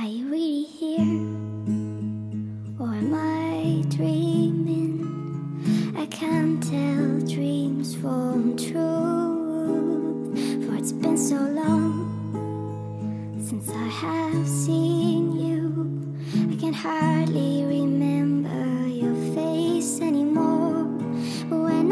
Are you really here? Or am I dreaming? I can't tell dreams from truth, for it's been so long since I have seen you. I can hardly remember your face anymore. But when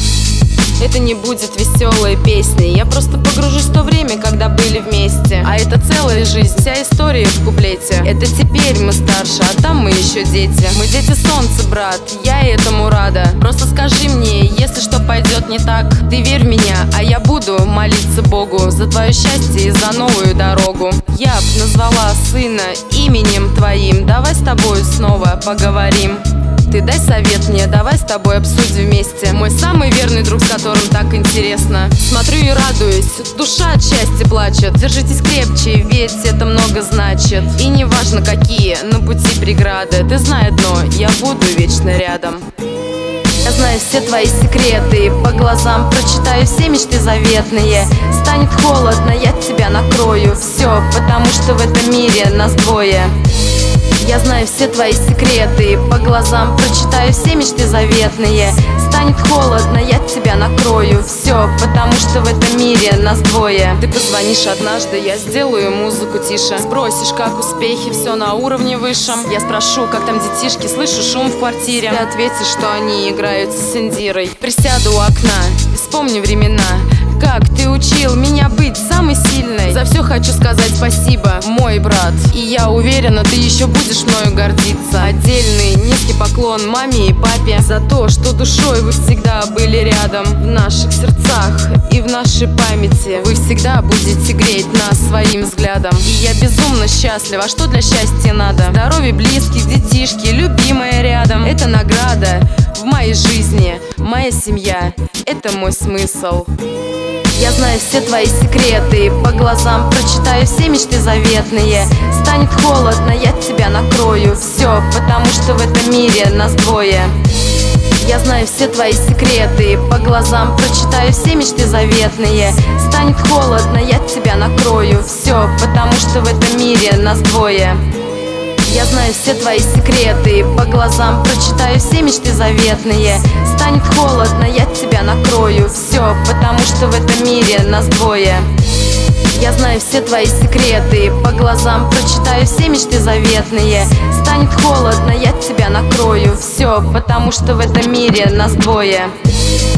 Это не будет веселой песней. Я просто погружусь в то время, когда были вместе. А это целая жизнь, вся история в куплете. Это теперь мы старше, а там мы еще дети. Мы дети солнца, брат, я этому рада. Просто скажи мне, если что пойдет не так, ты верь в меня, а я буду молиться Богу за твое счастье и за новую дорогу. Я б назвала сына именем твоим. Давай с тобой снова поговорим. Ты дай совет мне, давай с тобой обсудим вместе. Мой самый верный друг, с которым так интересно. Смотрю и радуюсь, душа от счастья плачет. Держитесь крепче, ведь это много значит. И не важно какие на пути преграды, ты знай одно, я буду вечно рядом. Я знаю все твои секреты, по глазам прочитаю все мечты заветные. Станет холодно, я тебя накрою. Все, потому что в этом мире нас двое. Я знаю все твои секреты, по глазам прочитаю все мечты заветные. Станет холодно, я тебя накрою. Все, потому что в этом мире нас двое. Ты позвонишь однажды, я сделаю музыку тише. Спросишь, как успехи, все на уровне высшем. Я спрошу, как там детишки, слышу шум в квартире. Ты ответишь, что они играются с Индирой. Присяду у окна и вспомню времена, как ты учил меня быть самой сильной. За все хочу сказать спасибо, мой брат. И я уверена, ты еще будешь мною гордиться. Отдельный низкий поклон маме и папе за то, что душой вы всегда были рядом. В наших сердцах и в нашей памяти вы всегда будете греть нас своим взглядом. И я безумно счастлива, а что для счастья надо? Здоровье близких, детишки, любимая рядом. Это награда в моей жизни, моя семья, это мой смысл. Я знаю все твои секреты, по глазам прочитаю все мечты заветные. Станет холодно, я тебя накрою. Все, потому что в этом мире нас двое. Я знаю все твои секреты, по глазам прочитаю все мечты заветные. Станет холодно, я тебя накрою. Все, потому что в этом мире нас двое. Я знаю все твои секреты, по глазам прочитаю все мечты заветные. Станет холодно, я тебя накрою. Все, потому что в этом мире нас двое. Я знаю все твои секреты, по глазам прочитаю все мечты заветные. Станет холодно, я тебя накрою. Все, потому что в этом мире нас двое.